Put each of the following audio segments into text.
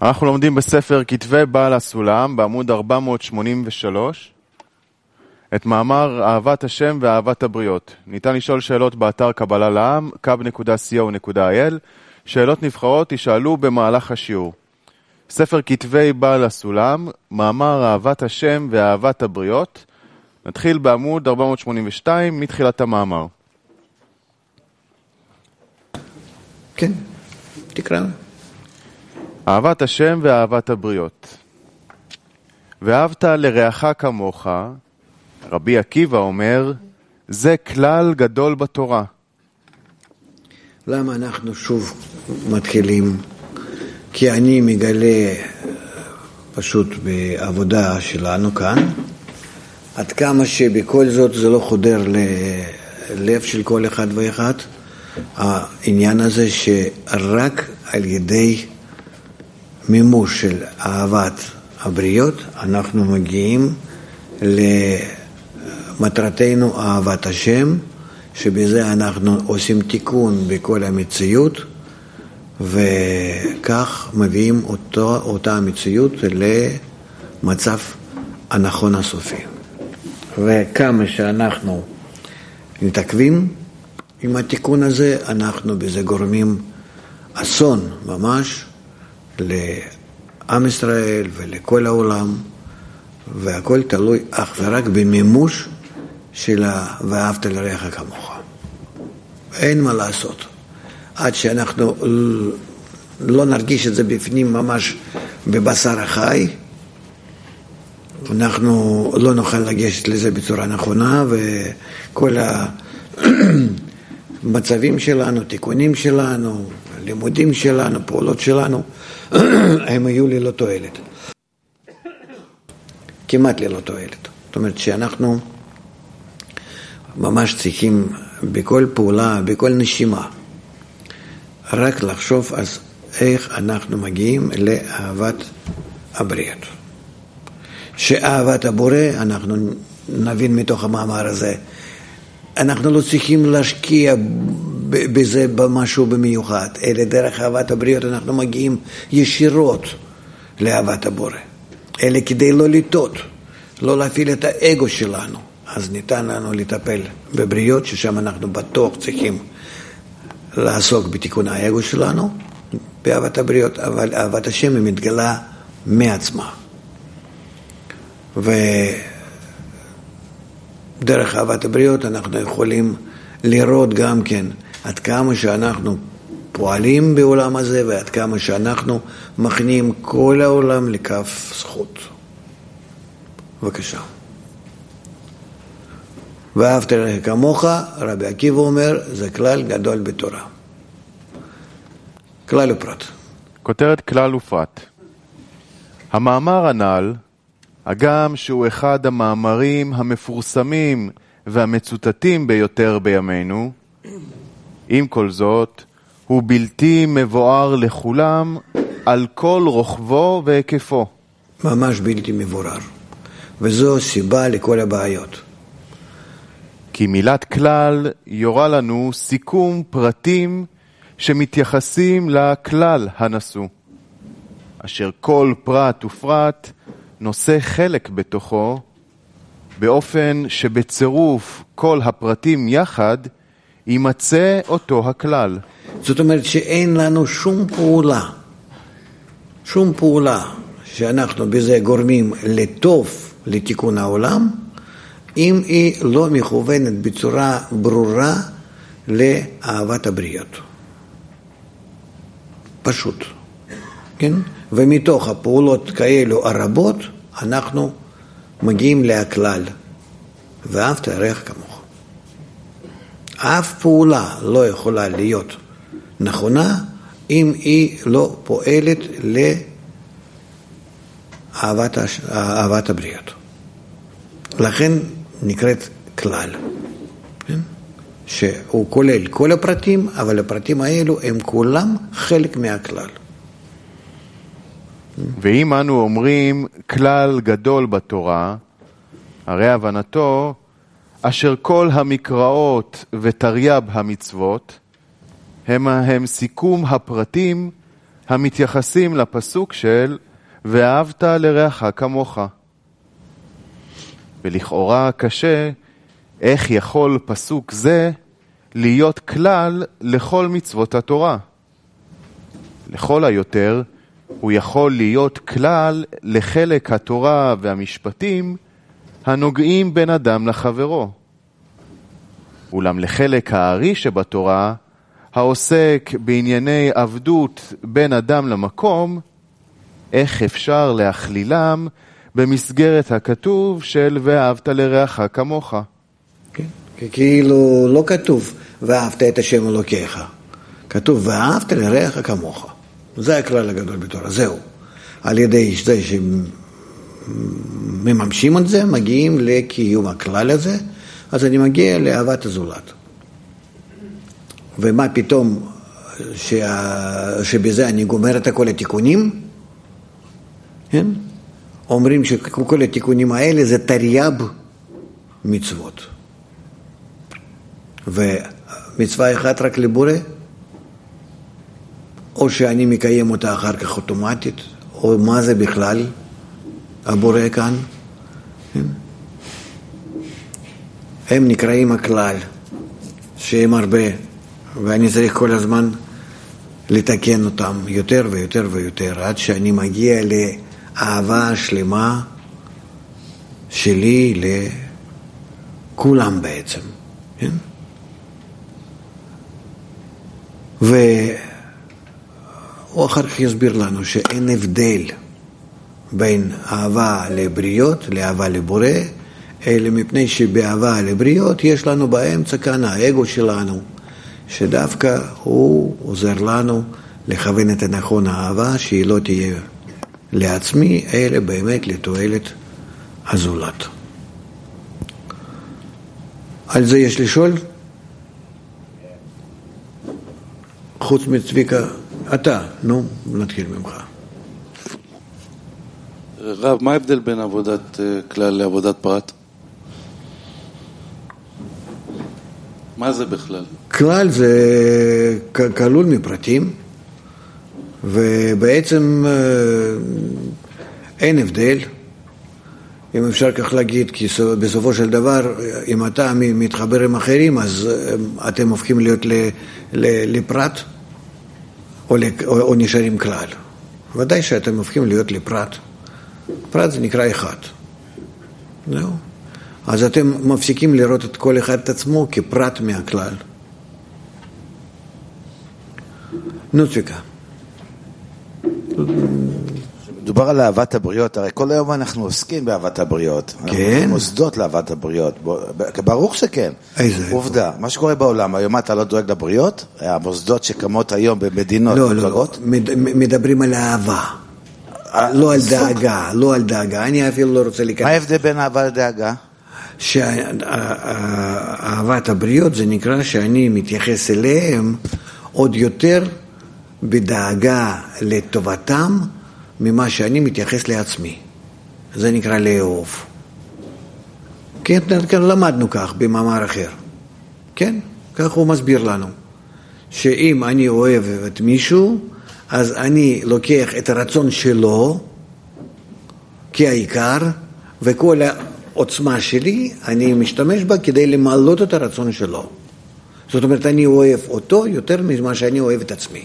אנחנו לומדים בספר כתבי בעל הסולם בעמוד 483 את מאמר אהבת השם ואהבת הבריות. ניתן לשאול שאלות באתר קבלה לעם, kab.co.il. שאלות נבחרות תשאלו במהלך השיעור. ספר כתבי בעל הסולם, מאמר אהבת השם ואהבת הבריות. נתחיל בעמוד 482 מתחילת המאמר. כן, תקרא. אהבת השם ואהבת הבריות. ואהבת לרעך כמוך, רבי עקיבא אומר, זה כלל גדול בתורה. למה אנחנו שוב מתחילים? כי אני מגלה פשוט בעבודה שלנו כאן, עד כמה שבכל זאת זה לא חודר ללב של כל אחד ואחד, העניין הזה שרק על ידי מימוש של אהבת הבריות אנחנו מגיעים למטרתנו אהבת השם, שבזה אנחנו עושים תיקון בכל המציאות, וכך מביאים אותה המציאות למצב הנכון הסופי. וכמה שאנחנו נתעכבים עם התיקון הזה, אנחנו בזה גורמים אסון ממש לעם ישראל ולכל העולם, והכל תלוי אך ורק במימוש של ואהבת לרעך כמוך. אין מה לעשות. עד שאנחנו לא נרגיש את זה בפנים ממש בבשר החי, אנחנו לא נוכל לגשת לזה בצורה נכונה, וכל המצבים שלנו, תיקונים שלנו, לימודים שלנו, פעולות שלנו, הם היו ללא תועלת. כמעט ללא תועלת. זאת אומרת שאנחנו ממש צריכים בכל פעולה, בכל נשימה, רק לחשוב אז איך אנחנו מגיעים לאהבת הבריות. שאהבת הבורא, אנחנו נבין מתוך המאמר הזה, אנחנו לא צריכים להשקיע בזה במשהו במיוחד, אלא דרך אהבת הבריות אנחנו מגיעים ישירות לאהבת הבורא. אלא כדי לא לטעות, לא להפעיל את האגו שלנו, אז ניתן לנו לטפל בבריות, ששם אנחנו בטוח צריכים לעסוק בתיקון האגו שלנו, באהבת הבריות, אבל אהבת השם היא מתגלה מעצמה. ודרך אהבת הבריות אנחנו יכולים לראות גם כן עד כמה שאנחנו פועלים בעולם הזה, ועד כמה שאנחנו מכניעים כל העולם לכף זכות. בבקשה. ואהבת לרעך כמוך, רבי עקיבא אומר, זה כלל גדול בתורה. כלל ופרט. כותרת כלל ופרט. המאמר הנ"ל, הגם שהוא אחד המאמרים המפורסמים והמצוטטים ביותר בימינו, עם כל זאת, הוא בלתי מבואר לכולם על כל רוחבו והיקפו. ממש בלתי מבואר. וזו סיבה לכל הבעיות. כי מילת כלל יורה לנו סיכום פרטים שמתייחסים לכלל הנשוא, אשר כל פרט ופרט נושא חלק בתוכו, באופן שבצירוף כל הפרטים יחד יימצא אותו הכלל. זאת אומרת שאין לנו שום פעולה שאנחנו בזה גורמים לטוב לתיקון העולם, אם היא לא מכוונת בצורה ברורה לאהבת הבריות. פשוט. כן? ומתוך הפעולות כאלו הרבות, אנחנו מגיעים לכלל. ואהבת לרעך כמוך. אף פעולה לא יכולה להיות נכונה, אם היא לא פועלת לאהבת הבריות. לכן נקראת כלל. כן? שהוא כולל כל הפרטים, אבל הפרטים האלו הם כולם חלק מהכלל. ואם אנו אומרים כלל גדול בתורה, הרי הבנתו אשר כל המקראות ותרי"ב המצוות הם סיכום הפרטים המתייחסים לפסוק של ואהבת לרעך כמוך. ולכאורה קשה, איך יכול פסוק זה להיות כלל לכל מצוות התורה? לכל היותר, הוא יכול להיות כלל לחלק התורה והמשפטים הנוגעים בין אדם לחברו. אולם לחלק הארי שבתורה, העוסק בענייני עבדות בין אדם למקום, איך אפשר להכלילם במסגרת הכתוב של ואהבת לרעך כמוך? כן, כאילו לא כתוב ואהבת את השם אלוקיך, כתוב ואהבת לרעך כמוך. זה הכלל הגדול בתורה, זהו. על ידי זה שמממשים את זה, מגיעים לקיום הכלל הזה, אז אני מגיע לאהבת הזולת. ומה פתאום שבזה אני גומר את כל התיקונים? כן? אומרים שכל התיקונים האלה זה תרי"ב מצוות. ומצווה אחת רק לבורא, או שאני מקיים אותה אחר כך אוטומטית, או מה זה בכלל הבורא כאן? כן? הם נקראים הכלל, שהם הרבה, ואני צריך כל הזמן לתקן אותם יותר ויותר ויותר, עד שאני מגיע לאהבה שלמה שלי לכולם בעצם. כן? והוא אחר כך יסביר לנו שאין הבדל בין אהבה לבריות לאהבה לבורא, אלא מפני שבאהבה לבריות יש לנו באמצע כאן האגו שלנו, שדווקא הוא עוזר לנו לכוון את הנכון האהבה, שהיא לא תהיה לעצמי, אלא באמת לתועלת הזולת. על זה יש לשאול? חוץ מצביקה, אתה, נו, נתחיל ממך. רב, מה ההבדל בין עבודת כלל לעבודת פרט? מה זה בכלל? כלל זה כלול מפרטים, ובעצם אין הבדל, אם אפשר כך להגיד, כי בסופו של דבר, אם אתה מתחבר עם אחרים, אז אתם הופכים להיות לפרט, או נשארים כלל. ודאי שאתם הופכים להיות לפרט. פרט זה נקרא אחד. זהו. אז אתם מפסיקים לראות את כל אחד את עצמו כפרט מהכלל. נו, צביקה. מדובר על אהבת הבריות, הרי כל היום אנחנו עוסקים באהבת הבריות. כן. מוסדות לאהבת הבריות. ברוך שכן. איזה? עובדה. מה שקורה בעולם, היום אתה לא דואג לבריות? המוסדות שקמות היום במדינות. לא. מדברים על אהבה. לא על דאגה, לא על דאגה. אני אפילו לא רוצה להיכנס. מה ההבדל בין אהבה לדאגה? שאהבת הבריות זה נקרא שאני מתייחס אליהם עוד יותר בדאגה לטובתם ממה שאני מתייחס לעצמי. זה נקרא לאהוב. כן, למדנו כך במאמר אחר. כן, כך הוא מסביר לנו. שאם אני אוהב את מישהו, אז אני לוקח את הרצון שלו כעיקר, וכל העוצמה שלי אני משתמש בה כדי למלות את הרצון שלו. זאת אומרת, אני אוהב אותו יותר ממה שאני אוהב את עצמי.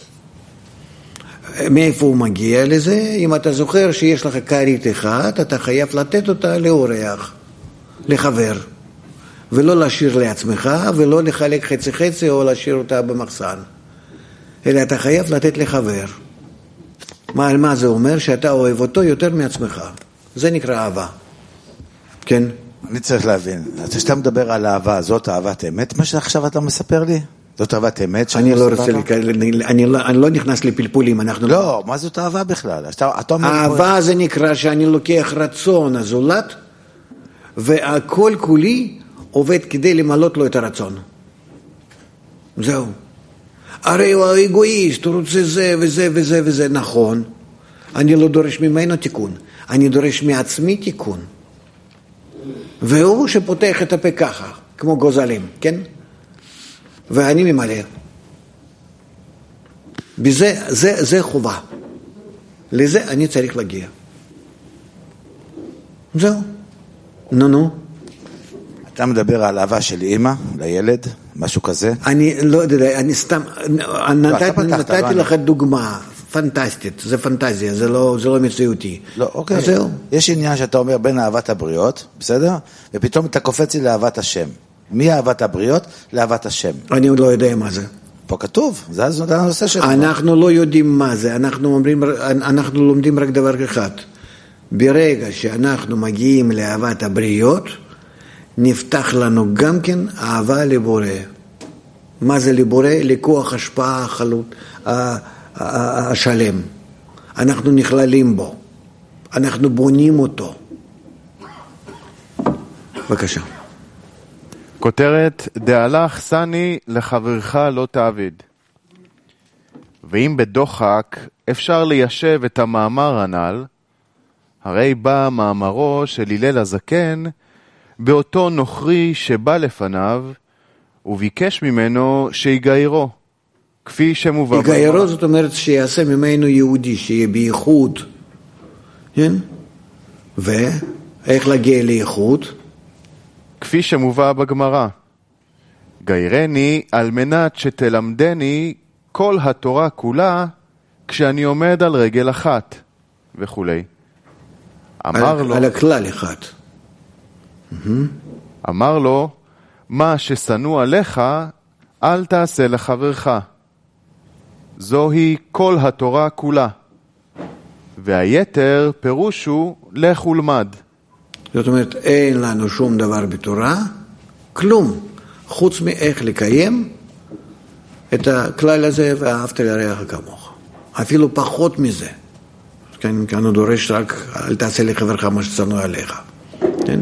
מאיפה הוא מגיע לזה? אם אתה זוכר שיש לך כרית אחת, אתה חייב לתת אותה לאורח, לחבר, ולא להשאיר לעצמך, ולא לחלק חצי חצי או להשאיר אותה במחסן. אלא אתה חייב לתת לחבר. מה זה אומר? שאתה אוהב אותו יותר מעצמך. זה נקרא אהבה. כן? אני צריך להבין. כשאתה מדבר על אהבה, זאת אהבת אמת? מה שעכשיו אתה מספר לי? זאת אהבת אמת? אני לא רוצה, אני לא נכנס לפלפולים. לא, מה זאת אהבה בכלל? אהבה זה נקרא שאני לוקח רצון הזולת, והכל כולי עובד כדי למלות לו את הרצון. זהו. הרי הוא האגואיסט, הוא רוצה זה וזה וזה וזה. נכון. אני לא דורש ממנו תיקון. אני דורש מעצמי תיקון. והוא שפותח את הפה ככה, כמו גוזלים, כן? ואני ממלא. זה חובה. לזה אני צריך להגיע. זהו. נו. אתה מדבר על אהבה של אמא לילד, משהו כזה? אני לא יודע, אני סתם, נתתי לך דוגמה פנטסטית, זה פנטזיה, זה לא מציאותי. לא, אוקיי. זהו. יש עניין שאתה אומר בין אהבת הבריות, בסדר? ופתאום אתה קופץ לי לאהבת השם. מי אהבת הבריות? לאהבת השם. אני עוד לא יודע מה זה. פה כתוב, זה הנושא שלנו. אנחנו לא יודעים מה זה, אנחנו לומדים רק דבר אחד. ברגע שאנחנו מגיעים לאהבת הבריות, נפתח לנו גם כן אהבה לבורא. מה זה לבורא? לכוח השפעה השלם. אנחנו נכללים בו. אנחנו בונים אותו. בבקשה. כותרת, דהלך סני לחברך לא תעביד. ואם בדוחק אפשר ליישב את המאמר הנ"ל, הרי בא מאמרו של הלל הזקן באותו נוכרי שבא לפניו, וביקש ממנו שיגיירו, כפי שמובא. יגיירו זאת אומרת שיעשה ממנו יהודי, שיהיה בייחוד. כן? ואיך להגיע לייחוד? כפי שמובא בגמרא. גיירני על מנת שתלמדני כל התורה כולה כשאני עומד על רגל אחת וכולי. אמר לו, על הכלל אחד. אמר לו, מה ששנוא עליך אל תעשה לחברך. זוהי כל התורה כולה. והיתר פירושו לך ולמד. זאת אומרת, אין לנו שום דבר בתורה, כלום, חוץ מאיך לקיים את הכלל הזה, ואהבת לרעך כמוך. אפילו פחות מזה. כאן הוא דורש רק, אל תעשה לחברך מה ששנוא עליך. כן?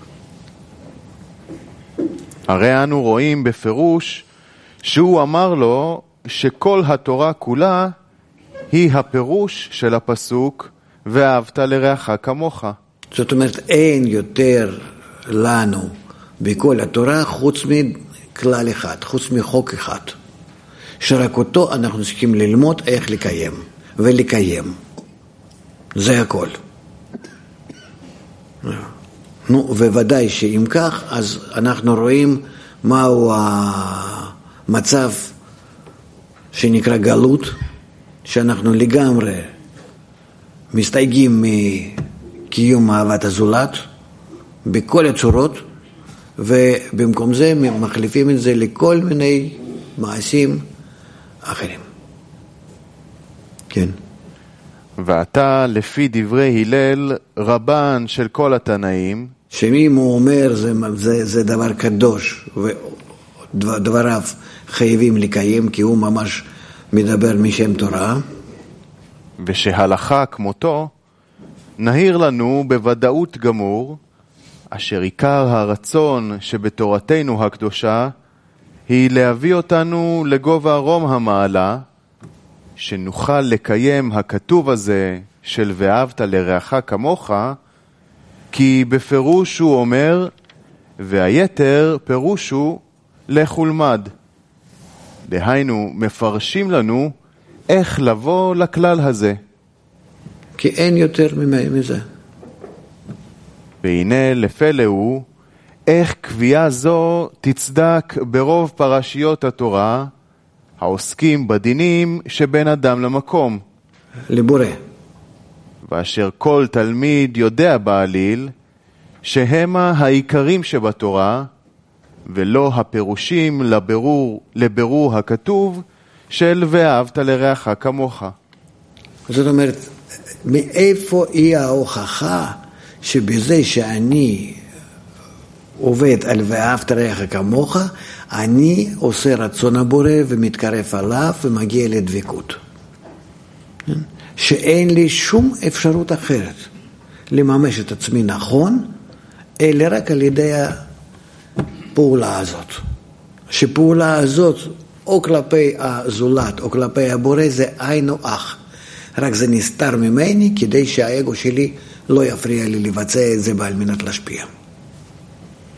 הרי אנו רואים בפירוש שהוא אמר לו שכל התורה כולה היא הפירוש של הפסוק ואהבת לרעך כמוך. זאת אומרת, אין יותר לנו בכל התורה חוץ מכלל אחד, חוץ מחוק אחד, שרק אותו אנחנו צריכים ללמוד איך לקיים ולקיים. זה הכל. נו, וודאי שאם כך, אז אנחנו רואים מהו המצב שנקרא גלות, שאנחנו לגמרי מסתייגים מקיום אהבת הזולת בכל הצורות, ובמקום זה מחליפים את זה לכל מיני מעשים אחרים. כן. ואתה לפי דברי הלל רבן של כל התנאים, שאם הוא אומר זה דבר קדוש ודבריו חייבים לקיים כי הוא ממש מדבר משם תורה, ושהלכה כמותו נהיר לנו בוודאות גמור אשר עיקר הרצון שבתורתנו הקדושה היא להביא אותנו לגובה רום המעלה, שנוכל לקיים הכתוב הזה של ואהבת לרעך כמוך, כי בפירוש הוא אומר והיתר פירושו לך ולמד. דהיינו מפרשים לנו איך לבוא לכלל הזה. כי אין יותר מזה. והנה לפלא הוא איך קביעה זו תצדק ברוב פרשיות התורה העוסקים בדינים שבין אדם למקום. לבורא. ואשר כל תלמיד יודע בעליל שהמה העיקרים שבתורה ולא הפירושים לבירור הכתוב של ואהבת לרעך כמוך. זאת אומרת, מאיפה היא ההוכחה שבזה שאני עובד על ואהבת לרעך כמוך, אני עושה רצון הבורא ומתקרב עליו ומגיע לדבקות. שאין לי שום אפשרות אחרת לממש את עצמי נכון, אלא רק על ידי הפעולה הזאת. שפעולה הזאת, או כלפי הזולת או כלפי הבורא, זה היינו אח. רק זה נסתר ממני כדי שהאגו שלי לא יפריע לי לבצע את זה על מנת להשפיע.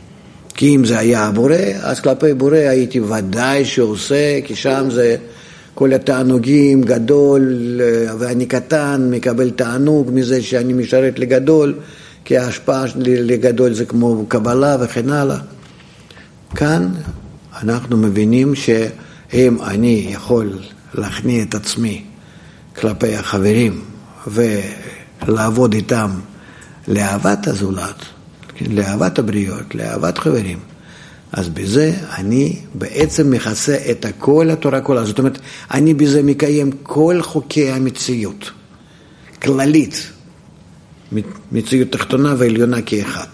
כי אם זה היה הבורא, אז כלפי בורא הייתי ודאי שעושה, כי שם זה כל התענוגים, גדול ואני קטן, מקבל תענוג מזה שאני משרת לגדול, כי ההשפעה לגדול זה כמו קבלה וכן הלאה. כאן אנחנו מבינים שאם אני יכול להכניע את עצמי כלפי החברים ולעבוד איתם לאהבת הזולת, לאהבת הבריות, לאהבת חברים, אז בזה אני בעצם מכסה את כל התורה כולה. זאת אומרת, אני בזה מקיים כל חוקי המציאות, כללית, מציאות תחתונה ועליונה כאחד.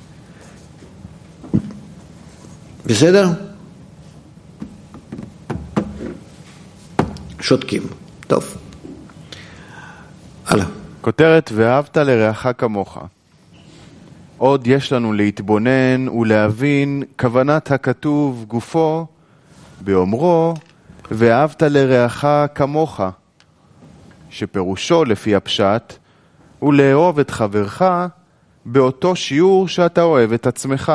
בסדר? שותקים. טוב. הלאה. כותרת, ואהבת לרעך כמוך. עוד יש לנו להתבונן ולהבין כוונת הכתוב גופו באומרו, ואהבת לרעך כמוך, שפירושו לפי הפשט, הוא לאהוב את חברך באותו שיעור שאתה אוהב את עצמך.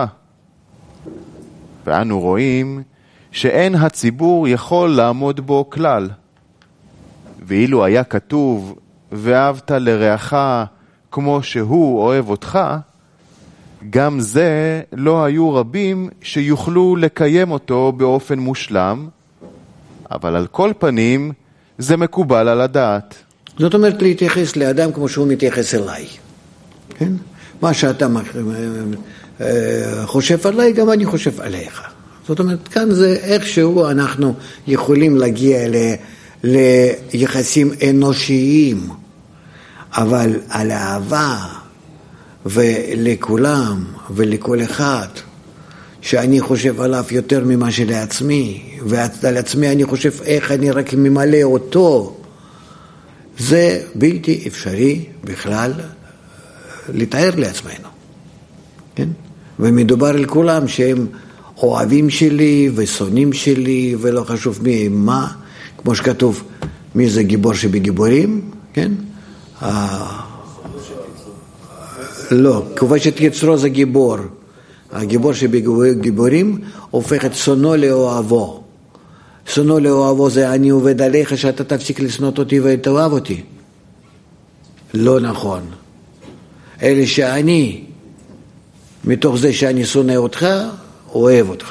ואנו רואים שאין הציבור יכול לעמוד בו כלל. ואילו היה כתוב, ואהבת לרעך כמו שהוא אוהב אותך, גם זה לא היו רבים שיוכלו לקיים אותו באופן מושלם, אבל על כל פנים זה מקובל על הדעת. זאת אומרת להתייחס לאדם כמו שהוא מתייחס אליי. כן? מה שאתה חושב עליי, גם אני חושב עליך. זאת אומרת, כאן זה איכשהו אנחנו יכולים להגיע ליחסים אנושיים, אבל על האהבה ולכולם ולכל אחד שאני חושב עליו יותר ממה שלעצמי, ועל עצמי אני חושב איך אני רק ממלא אותו, זה בלתי אפשרי בכלל לתאר לעצמנו. כן? ומדובר על כולם שהם אוהבים שלי ושונאים שלי ולא חשוב מי מה, כמו שכתוב, מי זה גיבור שבגיבורים, כן? לא, כובש את יצרו זה גיבור. הגיבור שבגיבורים הופך את שונו לאוהבו. שונו לאוהבו זה אני עובד עליך שאתה תפסיק לשנות אותי ותאהב אותי. לא נכון. אלה שאני, מתוך זה שאני שונא אותך, אוהב אותך.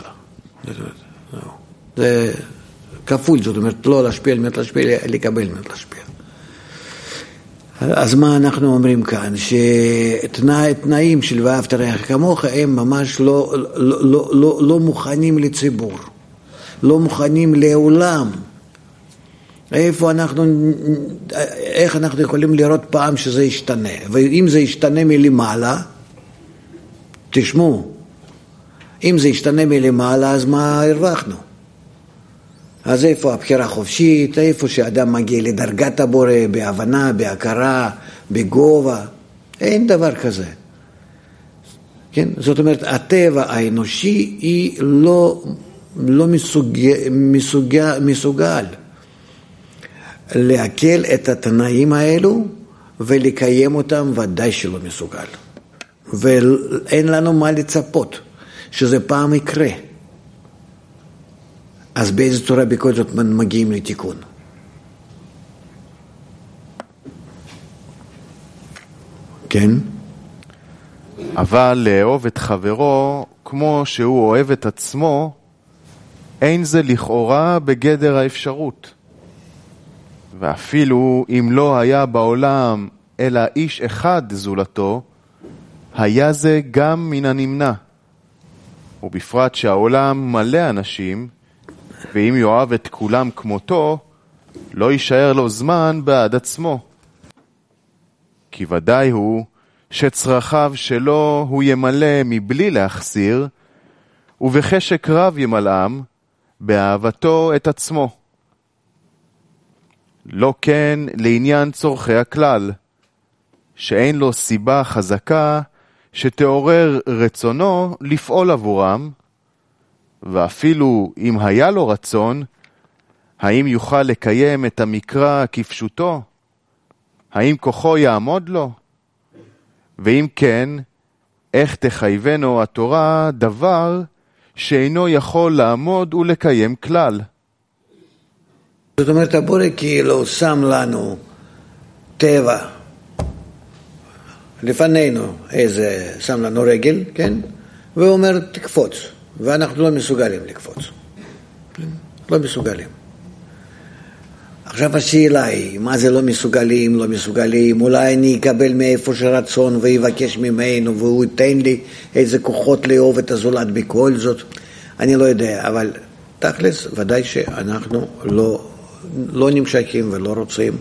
זה כפול, זאת אומרת, לא להשפיע על מנת להשפיע, לקבל על מנת להשפיע. אז מה אנחנו אומרים כאן? שתנאים של ואהבת לרעך כמוך הם ממש לא מוכנים לציבור, לא מוכנים לעולם. איך אנחנו יכולים לראות פעם שזה ישתנה? ואם זה ישתנה מלמעלה, תשמעו, אם זה ישתנה מלמעלה, אז מה הרווחנו? אז איפה הבחירה חופשית, איפה שאדם מגיע לדרגת הבורא, בהבנה, בהכרה, בגובה, אין דבר כזה. כן? זאת אומרת, הטבע האנושי היא לא מסוגל להקל את התנאים האלו ולקיים אותם, ודאי שלא מסוגל. ואין לנו מה לצפות שזה פעם יקרה. אז באיזו צורה בכל זאת מגיעים לתיקון? כן? אבל לאהוב את חברו כמו שהוא אוהב את עצמו, אין זה לכאורה בגדר האפשרות. ואפילו אם לא היה בעולם אלא איש אחד זולתו, היה זה גם מן הנמנע. ובפרט שהעולם מלא אנשים, ואם יאהב את כולם כמותו, לא יישאר לו זמן בעד עצמו. כי ודאי הוא שצרכיו שלו הוא ימלא מבלי להחסיר, ובחשק רב ימלאם באהבתו את עצמו. לא כן לעניין צורכי הכלל, שאין לו סיבה חזקה שתעורר רצונו לפעול עבורם, ואפילו אם היה לו רצון, האם יוכל לקיים את המקרא כפשוטו? האם כוחו יעמוד לו? ואם כן, איך תחייבנו התורה דבר שאינו יכול לעמוד ולקיים כלל? זאת אומרת, הבורא כאילו שם לנו טבע לפנינו, שם לנו רגל, כן? ואומר תקפוץ, ואנחנו לא מסוגלים לקפוץ. לא מסוגלים. עכשיו השאלה היא, מה זה לא מסוגלים, לא מסוגלים? אולי אני אקבל מאיפה שרצון ויבקש ממנו, והוא ייתן לי איזה כוחות לאהוב את הזולת בכל זאת. אני לא יודע, אבל תכלס, ודאי שאנחנו לא נמשכים ולא רוצים,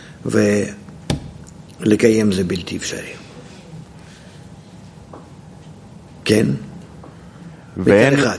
ולקיים זה בלתי אפשרי. כן? ואין, אחד.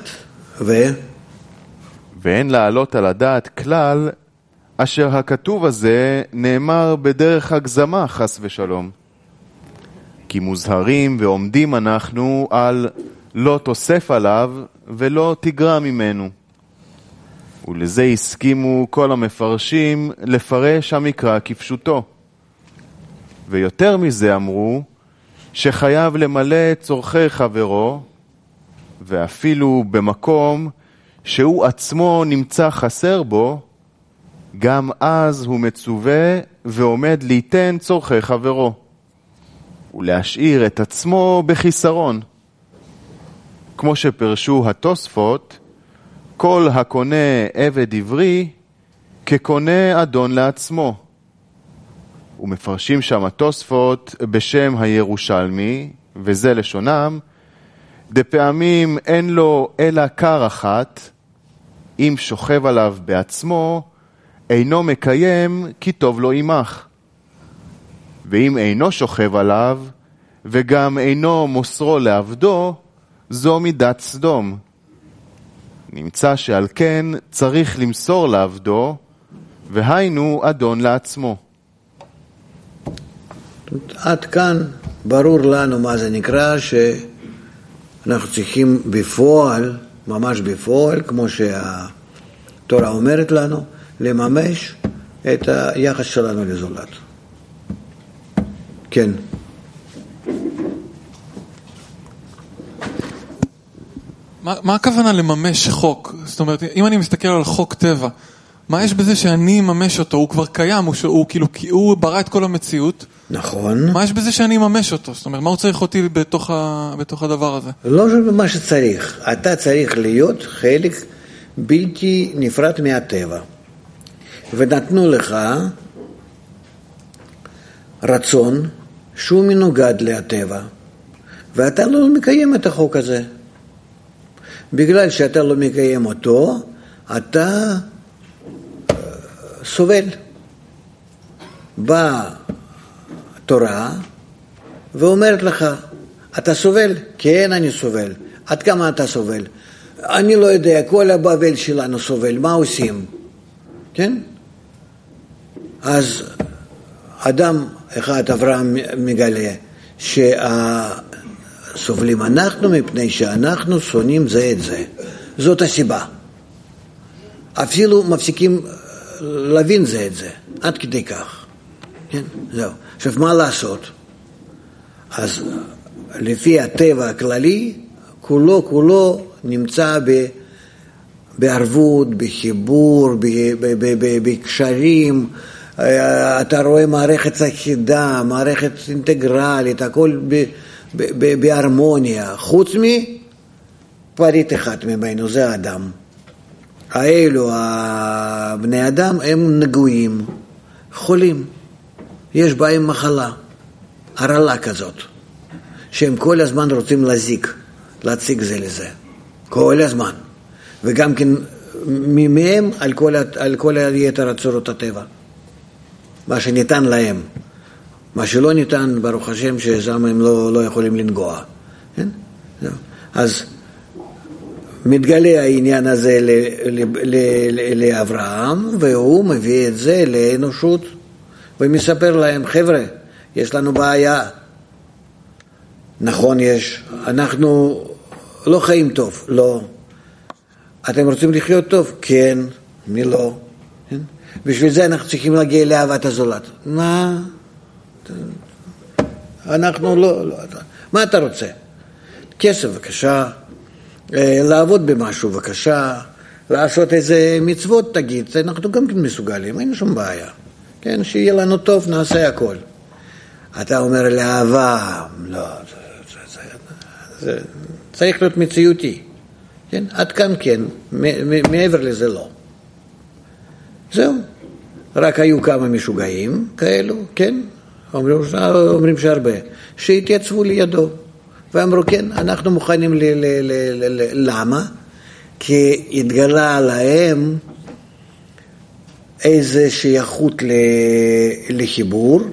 ואין לעלות על הדעת כלל אשר הכתוב הזה נאמר בדרך הגזמה חס ושלום. כי מוזהרים ועומדים אנחנו על לא תוסף עליו ולא תגרע ממנו. ולזה הסכימו כל המפרשים לפרש המקרא כפשוטו. ויותר מזה אמרו שחייב למלא צורכי חברו, ואפילו במקום שהוא עצמו נמצא חסר בו, גם אז הוא מצווה ועומד ליתן צורכי חברו, ולהשאיר את עצמו בחיסרון. כמו שפרשו התוספות, כל הקונה עבד עברי כקונה אדון לעצמו. ומפרשים שם התוספות בשם הירושלמי, וזה לשונם, דפעמים אין לו אלא קר אחת, אם שוכב עליו בעצמו, אינו מקיים כי טוב לו עמך. ואם אינו שוכב עליו, וגם אינו מוסרו לעבדו, זו מידת סדום. נמצא שעל כן צריך למסור לעבדו, והיינו אדון לעצמו. עד כאן ברור לנו מה זה נקרא, שאנחנו צריכים בפועל, ממש בפועל, כמו שהתורה אומרת לנו, לממש את היחס שלנו לזולת. כן. מה הכוונה לממש חוק? זאת אומרת, אם אני מסתכל על חוק טבע, מה יש בזה שאני ממש אותו? הוא כבר קיים, הוא כאילו, הוא ברא את כל המציאות. נכון. מה יש בזה שאני ממש אותו? זאת אומרת, מה הוא צריך אותי בתוך הדבר הזה? לא מה שצריך. אתה צריך להיות חלק בלתי נפרד מהטבע. ונתנו לך רצון שהוא מנוגד לטבע, ואתה לא מקיים את החוק הזה. בגלל שאתה לא מקיים אותו, אתה סובל. באה תורה ואומרת לך, אתה סובל? כן, אני סובל. עד כמה אתה סובל? אני לא יודע, כל הבבל שלנו סובל, מה עושים? כן? אז אדם אחד, אברהם, מגלה סובלים אנחנו מפני שאנחנו שונאים זה את זה. זאת הסיבה. אפילו מפסיקים להבין זה את זה. עד כדי כך. כן? זהו. עכשיו, מה לעשות? אז לפי הטבע הכללי, כולו נמצא בערבות, בחיבור, בקשרים. אתה רואה מערכת אחידה, מערכת אינטגרלית, הכל בהרמוניה, חוץ מפריט אחד ממנו, זה האדם. האלו, הבני אדם, הם נגועים, חולים. יש בהם מחלה, הרעלה כזאת, שהם כל הזמן רוצים להציג זה לזה. כל הזמן. וגם כן מהם על כל היתר הצורות הטבע. מה שניתן להם. מה שלא ניתן, ברוך השם, ששם הם לא יכולים לנגוע. כן? אז מתגלה העניין הזה לאברהם, והוא מביא את זה לאנושות, ומספר להם, חבר'ה, יש לנו בעיה. נכון, אנחנו לא חיים טוב, לא. אתם רוצים לחיות טוב? כן, מי לא? כן? בשביל זה אנחנו צריכים להגיע לאהבת הזולת. מה? אנחנו לא. מה אתה רוצה? כסף, בבקשה. לעבוד במשהו, בבקשה. לעשות איזה מצוות, תגיד, אנחנו גם כן מסוגלים, אין שום בעיה. כן, שיהיה לנו טוב, נעשה הכל. אתה אומר לאהבה, לא, זה צריך להיות מציאותי. כן? עד כאן כן, מעבר לזה לא. זהו. רק היו כמה משוגעים כאלו, כן? אומרים שהרבה, שהתייצבו לידו. ואמרו, כן, אנחנו מוכנים למה? כי התגלה להם איזה שייכות לחיבור,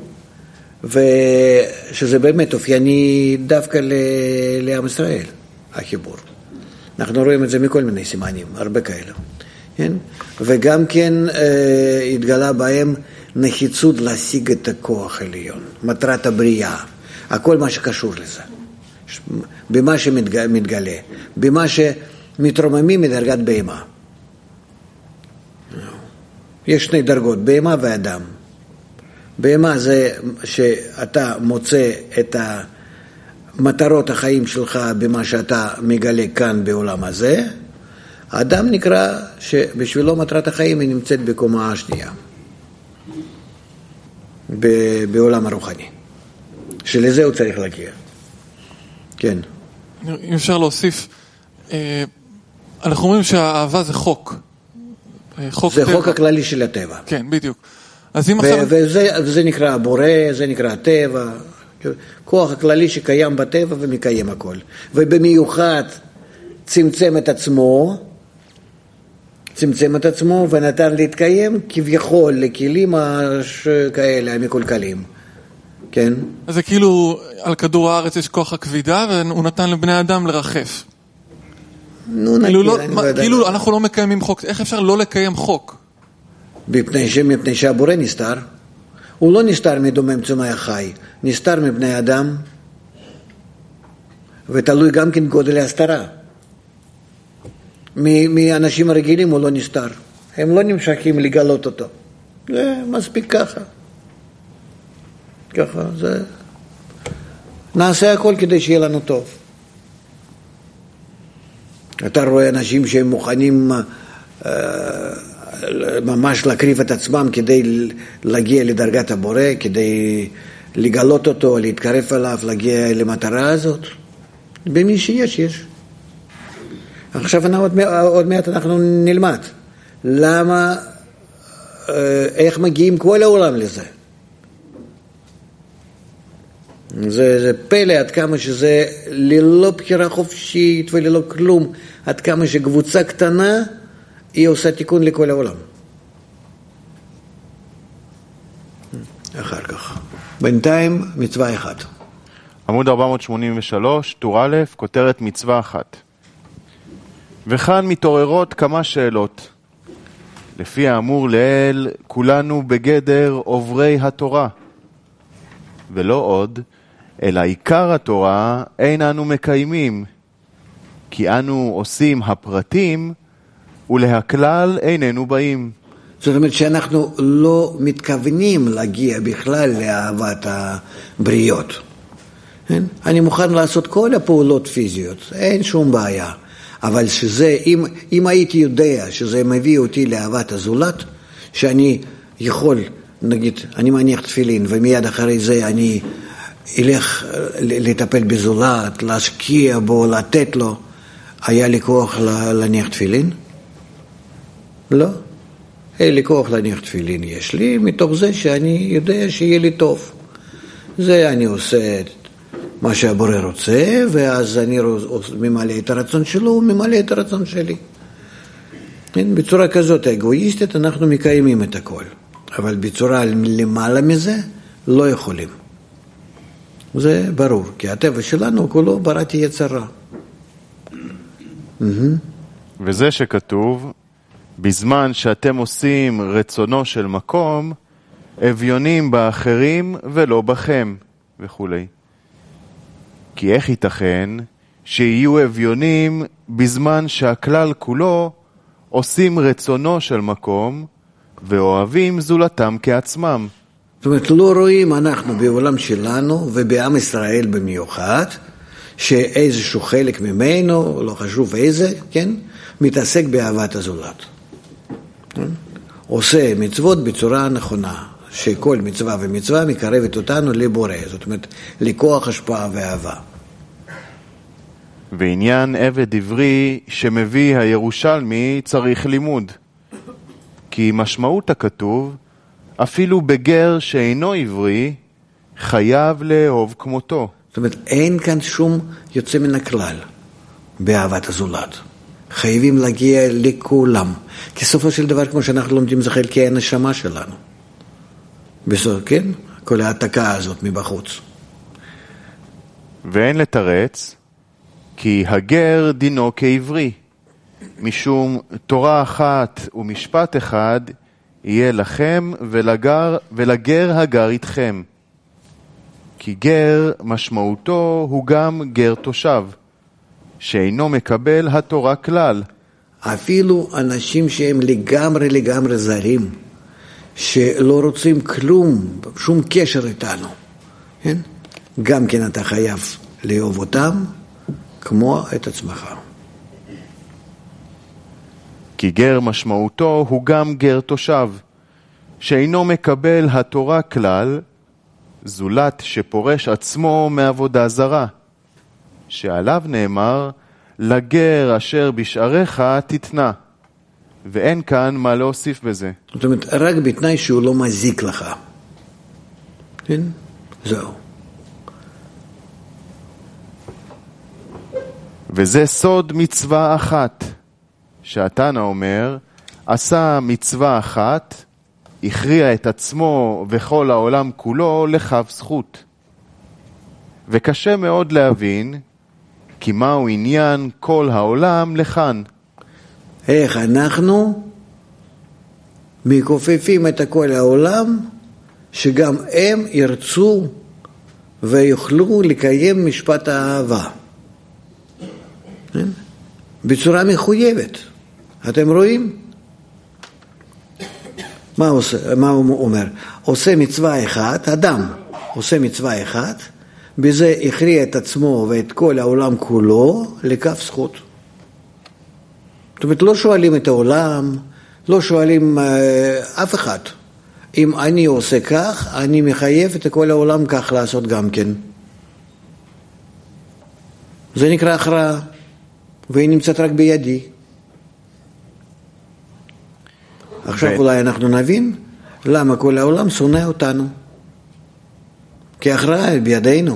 ושזה באמת אופייני דווקא לעם ישראל, החיבור. אנחנו רואים את זה מכל מיני סימנים, הרבה כאלה. כן? וגם כן התגלה בהם נחיצות להשיג את הכוח העליון, מטרת הבריאה, הכל מה שקשור לזה. במה שמתגלה, במה שמתרוממים מדרגת בהמה. יש שני דרגות, בהמה ואדם. בהמה זה שאתה מוצא את מטרות החיים שלך במה שאתה מגלה כאן בעולם הזה. האדם נקרא שבשבילו מטרת החיים היא נמצאת בקומה השנייה, בעולם הרוחני, שלזה הוא צריך להגיע. כן. אם אפשר להוסיף, אנחנו אומרים שהאהבה זה חוק. זה חוק הכללי של הטבע. כן, בדיוק. אז אם עכשיו... וזה נקרא בורא, זה נקרא הטבע, כוח הכללי שקיים בטבע ומקיים הכל. ובמיוחד צמצם את עצמו ונתן להתקיים כביכול לכלים כאלה המקולקלים. כן? אז זה כאילו על כדור הארץ יש כוח הכבידה והוא נתן לבני אדם לרחף. כאילו אנחנו לא מקיימים חוק. איך אפשר לא לקיים חוק? מפני שהבורא נסתר. הוא לא נסתר מדומם צומח חי, נסתר מבני אדם, ותלוי גם כן גודל ההסתרה. מאנשים הרגילים הוא לא נסתר, הם לא נמשכים לגלות אותו. זה מספיק ככה. ככה, זה... נעשה הכל כדי שיהיה לנו טוב. אתה רואה אנשים שהם מוכנים ממש להקריב את עצמם כדי להגיע לדרגת הבורא, כדי לגלות אותו, להתקרב אליו, להגיע למטרה הזאת. במי שיש, יש. עכשיו עוד מעט אנחנו נלמד. למה, איך מגיעים כל העולם לזה? זה פלא עד כמה שזה ללא בחירה חופשית וללא כלום, עד כמה שקבוצה קטנה היא עושה תיקון לכל העולם. אחר כך. בינתיים מצווה אחת. עמוד 483, טור א', כותרת מצווה אחת. וכאן מתעוררות כמה שאלות. לפי האמור לאל, כולנו בגדר עוברי התורה. ולא עוד, אלא עיקר התורה אין אנו מקיימים, כי אנו עושים הפרטים ולהכלל איננו באים. זאת אומרת שאנחנו לא מתכוונים להגיע בכלל לאהבת הבריות. אני מוכן לעשות כל הפעולות פיזיות, אין שום בעיה. אבל שזה, אם הייתי יודע שזה מביא אותי לאהבת הזולת, שאני יכול, נגיד, אני מניח תפילין, ומיד אחרי זה אני אלך לטפל בזולת, להשקיע בו, לתת לו, היה לי כוח להניח תפילין? לא. אין לי כוח להניח תפילין, יש לי מתוך זה שאני יודע שיהיה לי טוב. זה אני עושה מה שהבורא רוצה, ואז אני ממלא את הרצון שלו, הוא ממלא את הרצון שלי. בצורה כזאת האגואיסטית אנחנו מקיימים את הכל. אבל בצורה למעלה מזה לא יכולים. זה ברור, כי הטבע שלנו כולו בראתי יצרה. וזה שכתוב, בזמן שאתם עושים רצונו של מקום, אביונים באחרים ולא בכם, וכו'. כי איך ייתכן שיהיו אביונים בזמן שהכלל כולו עושים רצונו של מקום ואוהבים זולתם כעצמם? זאת אומרת, לא רואים אנחנו בעולם שלנו ובעם ישראל במיוחד, שאיזשהו חלק ממנו, לא חשוב איזה, כן, מתעסק באהבת הזולת. עושה מצוות בצורה נכונה, שכל מצווה ומצווה מקרבת אותנו לבורא, זאת אומרת, לכוח השפעה ואהבה. ועניין עבד עברי שמביא הירושלמי צריך לימוד. כי משמעות הכתוב, אפילו בגר שאינו עברי, חייב לאהוב כמותו. זאת אומרת, אין כאן שום יוצא מן הכלל באהבת הזולת. חייבים להגיע לכולם. כי סופו של דבר, כמו שאנחנו לומדים, זה חלקי הנשמה שלנו. בסוף, כן? כל ההעתקה הזאת מבחוץ. ואין לתרץ, כי הגר דינו כעברי. משום תורה אחת ומשפט אחד יהיה לכם ולגר הגר איתכם. כי גר משמעותו הוא גם גר תושב, שאינו מקבל התורה כלל. אפילו אנשים שהם לגמרי זרים, שלא רוצים כלום, שום קשר איתנו, כן? גם כן אתה חייב לאהוב אותם כמו את עצמך. כי גר משמעותו הוא גם גר תושב, שאינו מקבל התורה כלל, זולת שפורש עצמו מעבודה זרה, שעליו נאמר, לגר אשר בשעריך תתנה, ואין כאן מה להוסיף בזה. זאת אומרת, רק בתנאי שהוא לא מזיק לך. כן? זהו. וזה סוד מצווה אחת, שהתנא אומר, עשה מצווה אחת, הכריע את עצמו וכל העולם כולו לכף זכות. וקשה מאוד להבין, כי מהו עניין כל העולם לכאן. איך אנחנו מכופפים את כל העולם, שגם הם ירצו ויוכלו לקיים משפט האהבה. בצורה מחויבת. אתם רואים? מה הוא אומר? עושה מצווה אחת, אדם עושה מצווה אחת, בזה הכריע את עצמו ואת כל העולם כולו לכף זכות. זאת אומרת, לא שואלים את העולם, לא שואלים אף אחד. אם אני עושה כך, אני מחייב את כל העולם כך לעשות גם כן. זה נקרא הכרעה, והיא נמצאת רק בידי. עכשיו אולי אנחנו נבין למה כל העולם שונא אותנו. כי הכרעה בידינו.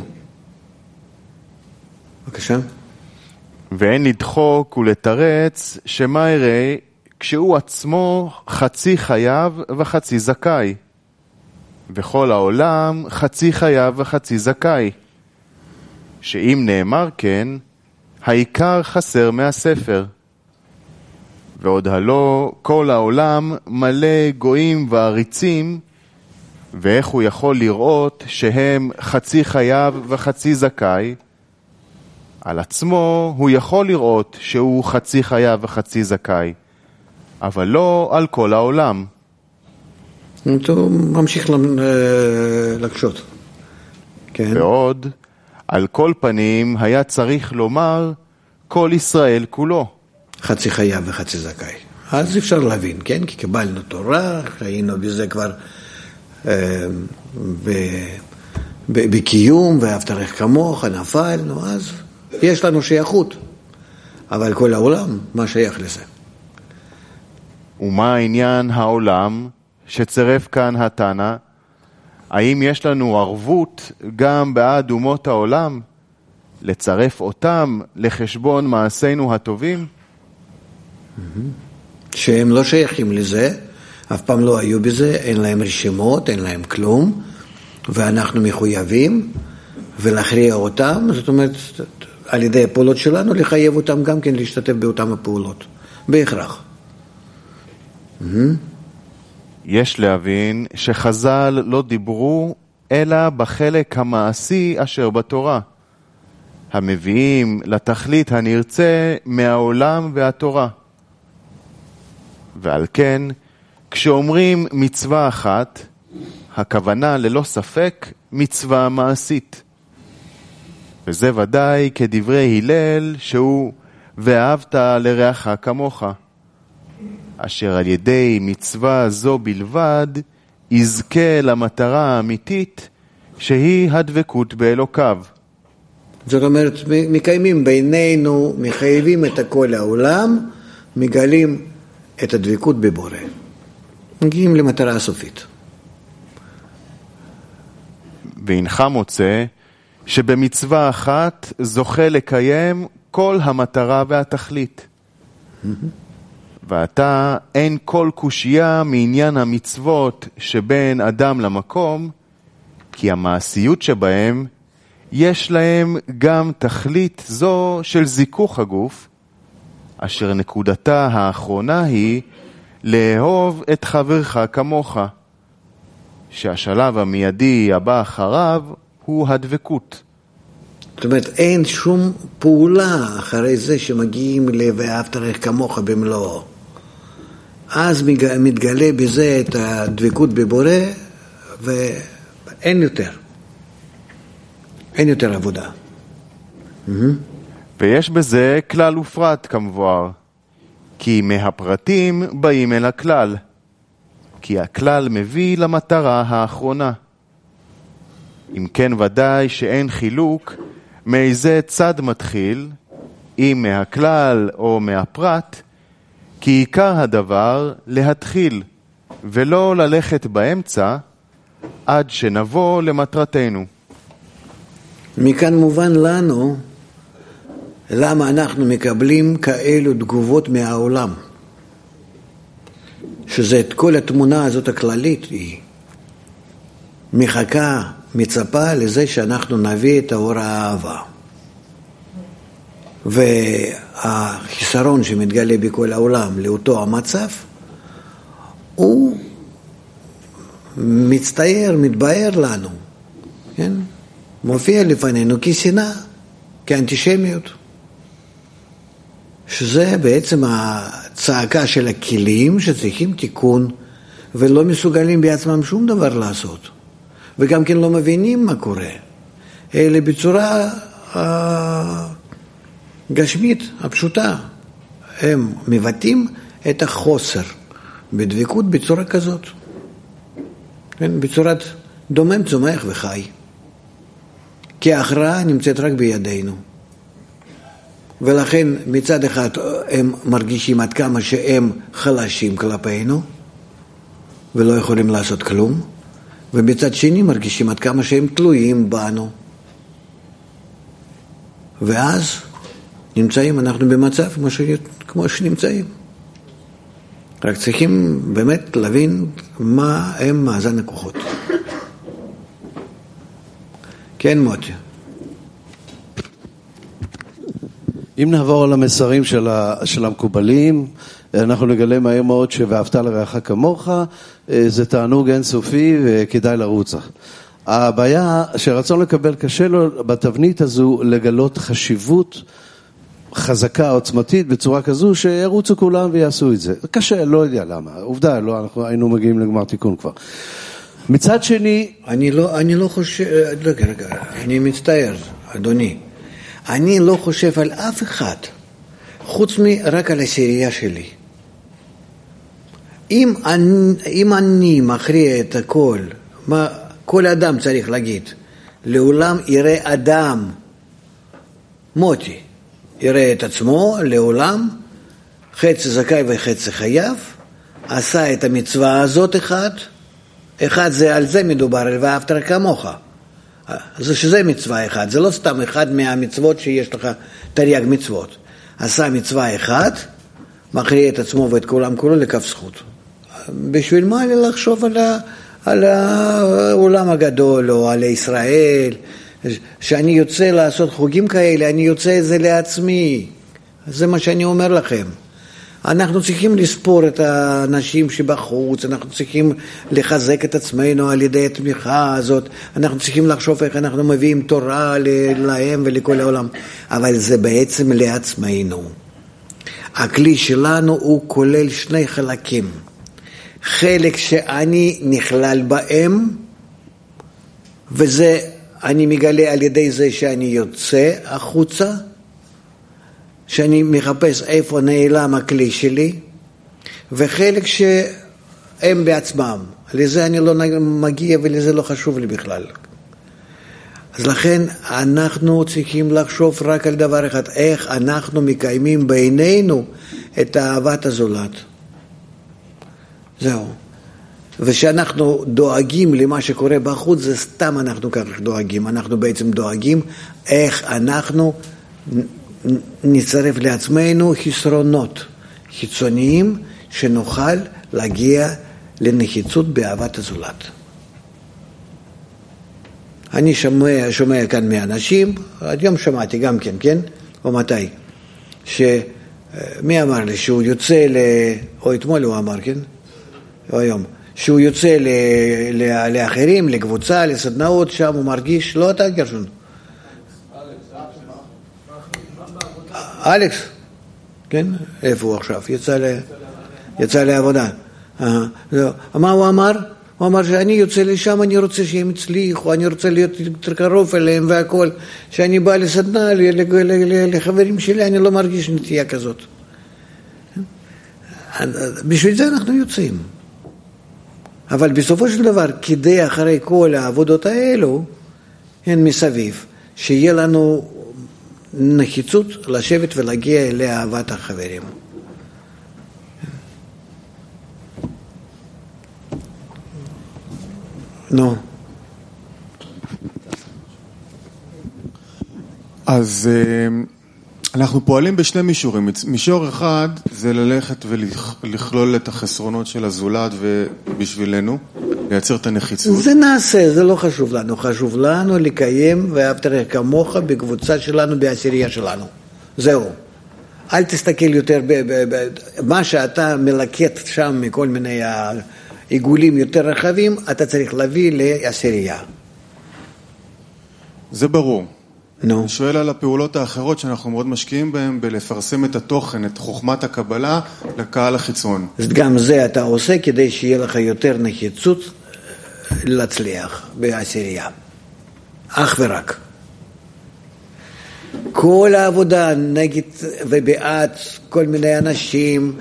בבקשה. ואין לדחוק ולתרץ שמה יראה כשהוא עצמו חצי חייב וחצי זכאי. וכל העולם חצי חייב וחצי זכאי. שאם נאמר כן, העיקר חסר מהספר. ועוד הלא כל העולם מלא גויים ועריצים, ואיך הוא יכול לראות שהם חצי חייב וחצי זכאי? על עצמו הוא יכול לראות שהוא חצי חייב וחצי זכאי, אבל לא על כל העולם. הוא ממשיך לקשות. כן. ועוד, על כל פנים היה צריך לומר כל ישראל כולו. חצי חייב וחצי זכאי. אז אפשר להבין, כן? כי קיבלנו תורה, היינו בזה כבר בקיום, ואהבת לרעך כמוך, נפלנו, אז יש לנו שייכות. אבל כל העולם, מה שייך לזה? ומה העניין העולם שצירף כאן התנא? האם יש לנו ערבות גם בעד אומות העולם? לצרף אותם לחשבון מעשינו הטובים? שהם לא שייכים לזה, אף פעם לא היו בזה, אין להם רשימות, אין להם כלום, ואנחנו מחויבים ולהכריע אותם, זאת אומרת, על ידי הפעולות שלנו, לחייב אותם גם כן להשתתף באותם הפעולות, בהכרח. יש להבין שחז"ל לא דיברו אלא בחלק המעשי אשר בתורה, המביאים לתכלית הנרצה מהעולם והתורה. ועל כן, כשאומרים מצווה אחת, הכוונה ללא ספק מצווה מעשית. וזה ודאי כדברי הלל שהוא ואהבת לרעך כמוך, אשר על ידי מצווה זו בלבד יזכה למטרה האמיתית שהיא הדבקות באלוקיו. זאת אומרת, מקיימים בינינו, מחייבים את כל העולם, מגלים את הדבקות בבורא. מגיעים למטרה הסופית. והנך מוצא שבמצווה אחת זוכה לקיים כל המטרה והתכלית. ואתה אין כל קושייה מעניין המצוות שבין אדם למקום, כי המעשיות שבהם יש להם גם תכלית זו של זיכוך הגוף, אשר נקודתה האחרונה היא לאהוב את חברך כמוך, שהשלב המיידי הבא אחריו הוא הדבקות. זאת אומרת, אין שום פעולה אחרי זה שמגיעים ל"ואהבת לרעך כמוך" במלואו. אז מתגלה בזה את הדבקות בבורא, ואין יותר. אין יותר עבודה. ויש בזה כלל ופרט כמבואר, כי מהפרטים באים אל הכלל, כי הכלל מביא למטרה האחרונה. אם כן ודאי שאין חילוק מאיזה צד מתחיל, אם מהכלל או מהפרט, כי עיקר הדבר להתחיל ולא ללכת באמצע עד שנבוא למטרתנו. מכאן מובן לנו למה אנחנו מקבלים כאלו תגובות מהעולם, שזה את כל התמונה הזאת הכללית היא מחכה, מצפה לזה שאנחנו נביא את האור האהבה. והחיסרון שמתגלה בכל העולם לאותו המצב הוא מצטייר, מתבהר לנו, כן? מופיע לפנינו כשנאה, כאנטישמיות, שזה בעצם הצעקה של הכלים שצריכים תיקון ולא מסוגלים בעצמם שום דבר לעשות, וגם כן לא מבינים מה קורה, אלא בצורה גשמית, הפשוטה. הם מבטאים את החוסר בדבקות בצורה כזאת, כן? בצורת דומם, צומח וחי. כי ההכרעה נמצאת רק בידינו. ולכן מצד אחד הם מרגישים עד כמה שהם חלשים כלפינו, ולא יכולים לעשות כלום, ומצד שני מרגישים עד כמה שהם תלויים בנו. ואז נמצאים אנחנו במצב כמו שנמצאים. רק צריכים באמת להבין מה הם מאזן הכוחות. כן, מוטי. אם נעבור על המסרים של המקובלים, אנחנו נגלה מהר מאוד שוואהבת לרעך כמוך, זה תענוג אינסופי וכדאי לרוץ. הבעיה שרצון לקבל קשה לו בתבנית הזו לגלות חשיבות חזקה, עוצמתית, בצורה כזו שירוצו כולם ויעשו את זה. קשה, לא יודע למה. עובדה, לא, אנחנו היינו מגיעים לגמר תיקון כבר. מצד שני... אני לא חושב... רגע, אני מצטער, אדוני. אני לא חושב על אף אחד, חוץ רק על הסירייה שלי. אם אני מכריע את הכל, מה כל אדם צריך להגיד? לעולם יראה אדם, מוטי, יראה את עצמו, לעולם, חצי זכאי וחצי חייב, עשה את המצווה הזאת אחד זה על זה מדובר, על ואהבת לרעך כמוך. זה שזה מצווה אחד, זה לא סתם אחד מהמצוות שיש לך תרי"ג מצוות. עשה מצווה אחד, מכריע את עצמו ואת כולם כולו לכף זכות. בשביל מה לי לחשוב על העולם הגדול או על ישראל, שאני יוצא לעשות חוגים כאלה, אני יוצא את זה לעצמי. זה מה שאני אומר לכם. אנחנו צריכים לספור את האנשים שבחוץ, אנחנו צריכים לחזק את עצמנו על ידי התמיכה הזאת, אנחנו צריכים לחשוב איך אנחנו מביאים תורה להם ולכל העולם, אבל זה בעצם לעצמנו. הכלי שלנו הוא כולל שני חלקים, חלק שאני נכלל בהם, וזה אני מגלה על ידי זה שאני יוצא החוצה, שאני מחפש איפה נעלם הכלי שלי, וחלק שהם בעצמם. לזה אני לא מגיע ולזה לא חשוב לי בכלל. אז לכן אנחנו צריכים לחשוב רק על דבר אחד, איך אנחנו מקיימים בינינו את אהבת הזולת. זהו. ושאנחנו דואגים למה שקורה בחוץ, זה סתם אנחנו כך דואגים. אנחנו בעצם דואגים איך אנחנו נצרף לעצמנו חסרונות חיצוניים שנוכל להגיע לנחיצות באהבת הזולת. אני שומע כאן מאנשים, היום שמעתי גם כן, כן? או מתי? מי אמר לי שהוא יוצא או אתמול הוא אמר, כן? או היום. שהוא יוצא לאחרים, לקבוצה, לסדנאות, שם הוא מרגיש, לא אתה גרשון. אלכס, כן? איפה הוא עכשיו? יצא לעבודה. מה הוא אמר? הוא אמר שאני יוצא לשם, אני רוצה שהם יצליחו, אני רוצה להיות יותר קרוב אליהם והכל. שאני בא לסדנה, לחברים שלי, אני לא מרגיש נטייה כזאת. בשביל זה אנחנו יוצאים. אבל בסופו של דבר, כדי אחרי כל העבודות האלו, הן מסביב, שיהיה לנו נחיצות לשבת ולהגיע לאהבת החברים. נו. אז אנחנו פועלים בשני מישורים. מישור אחד זה ללכת ולכלול את החסרונות של הזולת ובשבילנו, לייצר את הנחיצות. זה נעשה, זה לא חשוב לנו. חשוב לנו לקיים ואהבת לרעך כמוך בקבוצה שלנו, בעשירייה שלנו. זהו. אל תסתכל יותר מה שאתה מלקט שם מכל מיני עיגולים יותר רחבים, אתה צריך להביא לעשירייה. זה ברור. נו. אני שואל על הפעולות האחרות שאנחנו מאוד משקיעים בהן, בלפרסם את התוכן, את חוכמת הקבלה לקהל החיצון. גם זה אתה עושה כדי שיהיה לך יותר נחיצות להצליח בעשירייה. אך ורק. כל העבודה נגד ובעד כל מיני אנשים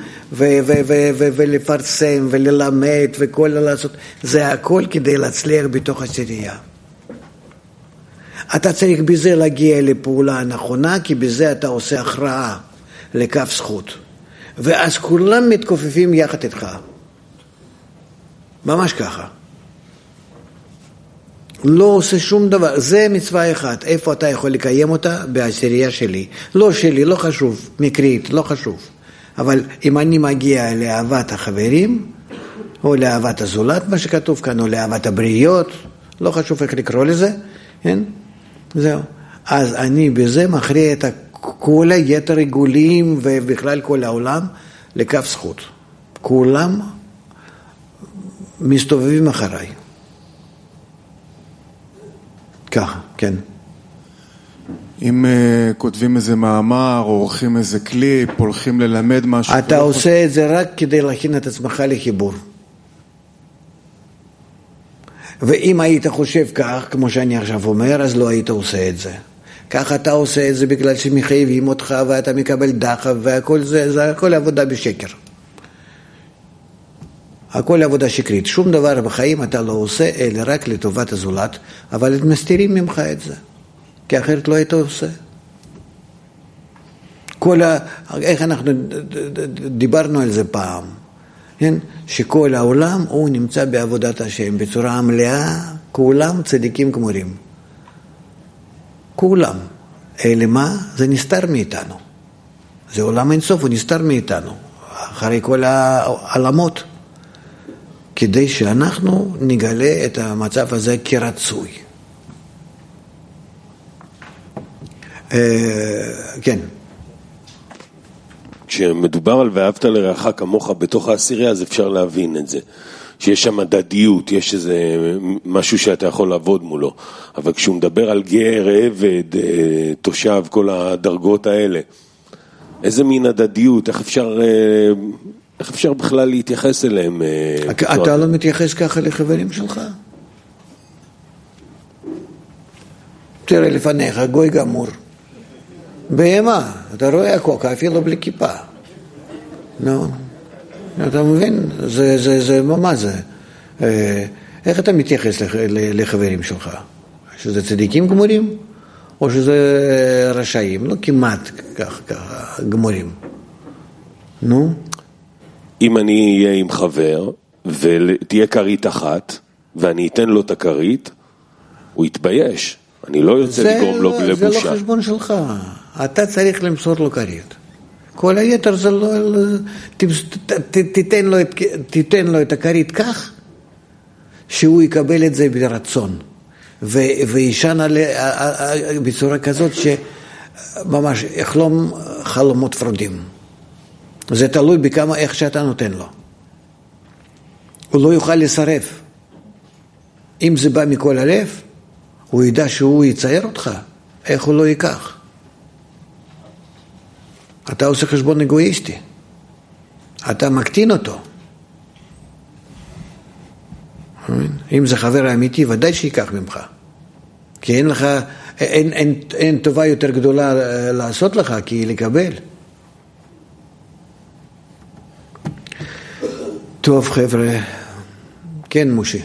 ולפרסם וללמד וכל לעשות, זה הכל כדי להצליח בתוך עשירייה. אתה צריך בזה להגיע לפעולה הנכונה, כי בזה אתה עושה הכרעה לכף זכות. ואז כולם מתכופפים יחד איתך. ממש ככה. לא עושה שום דבר. זה מצווה אחת. איפה אתה יכול לקיים אותה? בעשירייה שלי. לא שלי, לא חשוב. מקרית, לא חשוב. אבל אם אני מגיע לאהבת החברים, או לאהבת הזולת, מה שכתוב כאן, או לאהבת הבריות, לא חשוב איך לקרוא לזה, כן? זהו. אז אני בזה מכריע את כל היתר עיגולים ובכלל כל העולם לכף זכות. כולם מסתובבים אחריי. ככה, כן. אם כותבים איזה מאמר או עורכים איזה קליפ, הולכים ללמד משהו... אתה עושה את זה רק כדי להכין את עצמך לחיבור. ואם היית חושב כך, כמו שאני עכשיו אומר, אז לא היית עושה את זה. כך אתה עושה את זה בגלל שמחייבים אותך ואתה מקבל דחף והכל זה הכל עבודה בשקר. הכל עבודה שקרית. שום דבר בחיים אתה לא עושה, אלא רק לטובת הזולת, אבל הם מסתירים ממך את זה. כי אחרת לא היית עושה. איך אנחנו דיברנו על זה פעם, כן? שכל העולם הוא נמצא בעבודת השם בצורה מלאה, כולם צדיקים גמורים. כולם. אלה מה? זה נסתר מאיתנו. זה עולם אינסוף, הוא נסתר מאיתנו. אחרי כל העלמות. כדי שאנחנו נגלה את המצב הזה כרצוי. כן. כשמדובר על ואהבת לרעך כמוך בתוך העשירייה, אז אפשר להבין את זה. שיש שם הדדיות, יש איזה משהו שאתה יכול לעבוד מולו. אבל כשהוא מדבר על גר, עבד, תושב, כל הדרגות האלה, איזה מין הדדיות, איך אפשר בכלל להתייחס אליהם? אתה לא מתייחס ככה לחברים שלך? תראה לפניך, גוי גמור. בהמה, אתה רואה הקוקה אפילו בלי כיפה. נו, אתה מבין? מה זה? איך אתה מתייחס לחברים שלך? שזה צדיקים גמורים? או שזה רשעים? לא כמעט ככה גמורים. נו? אם אני אהיה עם חבר ותהיה כרית אחת ואני אתן לו את הכרית, הוא יתבייש. אני לא יוצא לגרום לו לבושה. זה לא חשבון שלך. אתה צריך למסור לו כרית. כל היתר זה לא... תיתן לו את הכרית כך שהוא יקבל את זה ברצון. וישן בצורה כזאת שממש יחלום חלומות ורודים. זה תלוי בכמה איך שאתה נותן לו. הוא לא יוכל לסרב. אם זה בא מכל הלב, הוא ידע שהוא יצייר אותך. איך הוא לא ייקח? אתה עושה חשבון אגואיסטי. אתה מקטין אותו. אם זה חבר אמיתי, ודאי שיקח ממך. כי אין לך, אין טובה יותר גדולה לעשות לך, כי לקבל. טוב חבר'ה, כן מושי.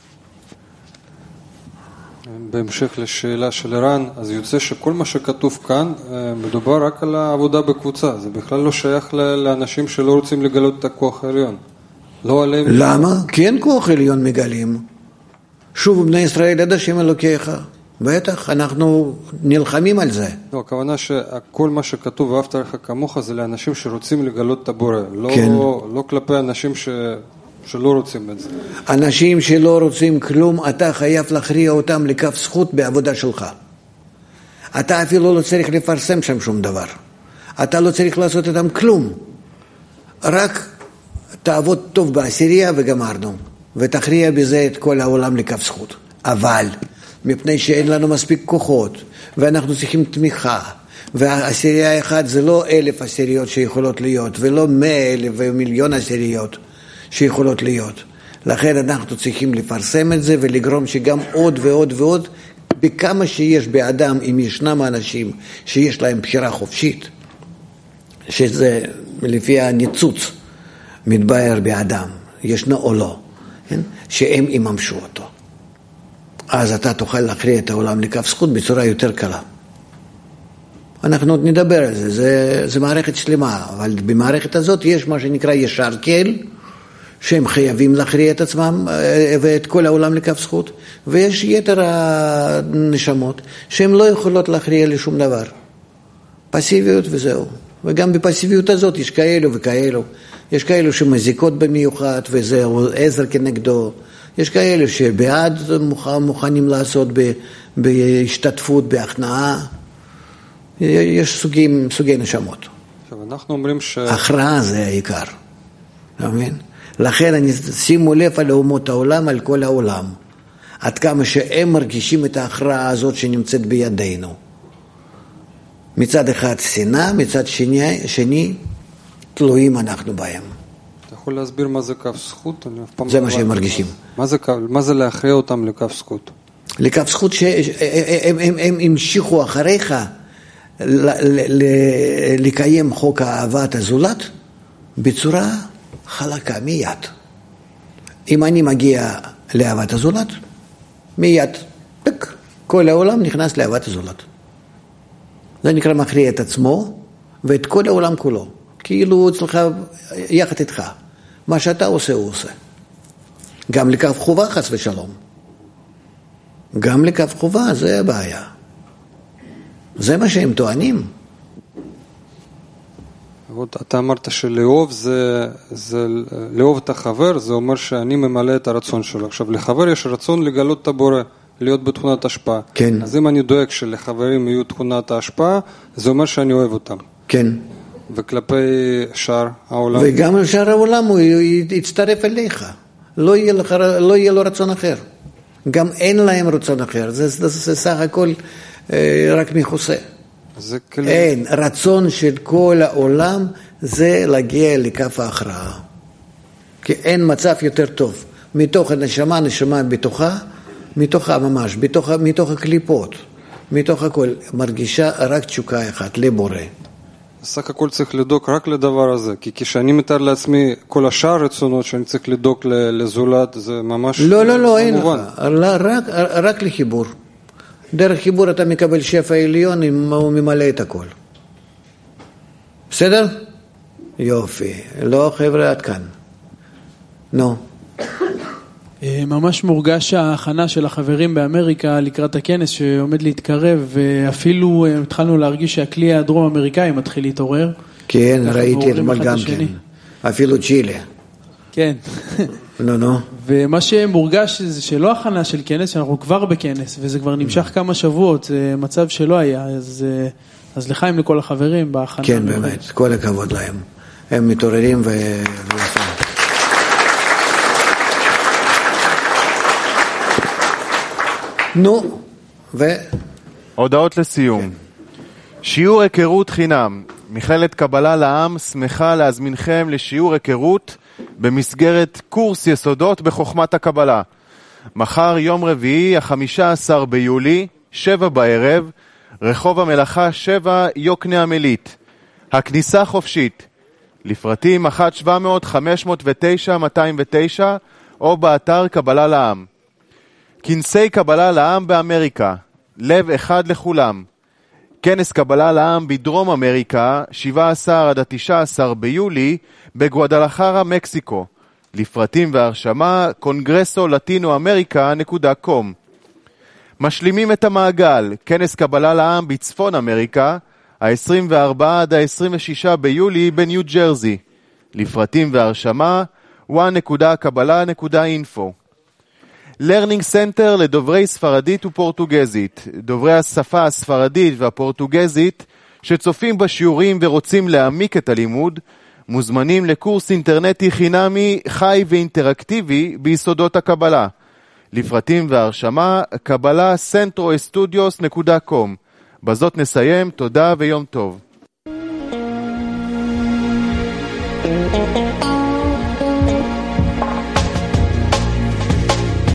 בהמשך לשאלה של ערן, אז יוצא שכל מה שכתוב כאן מדובר רק על העבודה בקבוצה, זה בכלל לא שייך לאנשים שלא רוצים לגלות את הכוח העליון. לא עליהם. למה? כי אין כוח עליון מגלים. שוב בני ישראל עד השם אלוקיך. בטח, אנחנו נלחמים על זה. לא, הכוונה שכל מה שכתוב ואהבת לך כמוך זה לאנשים שרוצים לגלות את הבורא, לא כלפי אנשים שלא רוצים את זה. אנשים שלא רוצים כלום, אתה חייב להכריע אותם לכף זכות בעבודה שלך. אתה אפילו לא צריך לפרסם שם שום דבר. אתה לא צריך לעשות איתם כלום. רק תעבוד טוב בעשירייה וגמרנו. ותכריע בזה את כל העולם לכף זכות. אבל מפני שאין לנו מספיק כוחות, ואנחנו צריכים תמיכה, והעשירייה אחד זה לא 1,000 עשיריות שיכולות להיות, ולא 100,000 ומיליון עשיריות שיכולות להיות. לכן אנחנו צריכים לפרסם את זה ולגרום שגם עוד ועוד ועוד, בכמה שיש באדם, אם ישנם אנשים שיש להם בחירה חופשית, שזה לפי הניצוץ מתבהר באדם, ישנו או לא, כן? שהם יממשו אותו. אז אתה תוכל להכריע את העולם לכף זכות בצורה יותר קלה. אנחנו עוד נדבר על זה, זה מערכת שלמה, אבל במערכת הזאת יש מה שנקרא ישר כל, שהם חייבים להכריע את עצמם ואת כל העולם לכף זכות, ויש יתר הנשמות שהן לא יכולות להכריע לשום דבר. פסיביות וזהו. וגם בפסיביות הזאת יש כאלו וכאלו. יש כאלו שמזיקות במיוחד וזהו עזר כנגדו. יש כאלה שבעד מוכנים לעשות בהשתתפות, בהכנעה. יש סוגי נשמות. אנחנו אומרים הכרעה זה העיקר. לכן שימו לב על אומות העולם, על כל העולם. עד כמה שהם מרגישים את ההכרעה הזאת שנמצאת בידינו. מצד אחד שנאה, מצד שני תלויים אנחנו בהם. אתה יכול להסביר מה זה כף זכות? זה מה שהם מרגישים. מה זה להכריע אותם לכף זכות? לכף זכות שהם המשיכו אחריך לקיים חוק אהבת הזולת בצורה חלקה מיד. אם אני מגיע לאהבת הזולת, מיד, כל העולם נכנס לאהבת הזולת. זה נקרא מכריע את עצמו ואת כל העולם כולו. כאילו הוא אצלך יחד איתך. מה שאתה עושה, הוא עושה. גם לכף חובה חס ושלום. גם לכף חובה, זה הבעיה. זה מה שהם טוענים. אתה אמרת שלאהוב לאהוב את החבר, זה אומר שאני ממלא את הרצון שלו. עכשיו, לחבר יש רצון לגלות את הבורא, להיות בתכונת השפעה. כן. אז אם אני דואג שלחברים יהיו תכונת ההשפעה, זה אומר שאני אוהב אותם. כן. וכלפי שאר העולם. וגם שאר העולם הוא יצטרף אליך. לא יהיה לו רצון אחר. גם אין להם רצון אחר. זה סך הכל רק מחוסה. אין, רצון של כל העולם זה להגיע לכף ההכרעה. כי אין מצב יותר טוב. מתוך הנשמה בתוכה, מתוכה ממש, מתוך הקליפות, מתוך הכל, מרגישה רק תשוקה אחת, לבורא. סך הכל צריך לדאוג רק לדבר הזה, כי כשאני מתאר לעצמי כל השאר רצונות שאני צריך לדאוג לזולת, זה ממש לא, אין לך, רק לחיבור. דרך חיבור אתה מקבל שפע עליון, הוא ממלא את הכל. בסדר? יופי. לא חבר'ה, עד כאן. נו. ממש מורגש ההכנה של החברים באמריקה לקראת הכנס שעומד להתקרב, ואפילו התחלנו להרגיש שהכלי הדרום אמריקאי מתחיל להתעורר. כן, ראיתי אתמול גם כן. אפילו צ'ילה. כן. נו. ומה שמורגש זה שלא הכנה של כנס, שאנחנו כבר בכנס, וזה כבר נמשך כמה שבועות, זה מצב שלא היה, אז לחיים לכל החברים בהכנה. כן, באמת, כל הכבוד להם. הם מתעוררים נו, הודעות לסיום. שיעור היכרות חינם. מכללת קבלה לעם שמחה להזמינכם לשיעור היכרות במסגרת קורס יסודות בחוכמת הקבלה. מחר יום רביעי, 15 ביולי, 7 בערב, רחוב המלאכה 7, יוקנעם עילית. הכניסה חופשית. לפרטים 1-700-509-209 או באתר קבלה לעם. כנסי קבלה לעם באמריקה, לב אחד לכולם. כנס קבלה לעם בדרום אמריקה, 17-19 ביולי, בגואדלחרה, מקסיקו. לפרטים והרשמה, congresollatinoamerica.com. משלימים את המעגל, כנס קבלה לעם בצפון אמריקה, ה-24-26 ביולי בניו ג'רזי. לפרטים והרשמה, one.kabbalah.info. Learning Center לדוברי ספרדית ופורטוגזית. דוברי השפה הספרדית והפורטוגזית שצופים בשיעורים ורוצים להעמיק את הלימוד, מוזמנים לקורס אינטרנטי חינמי חי ואינטראקטיבי ביסודות הקבלה. לפרטים והרשמה, kabbalahcentroestudios.com. בזאת נסיים, תודה ויום טוב.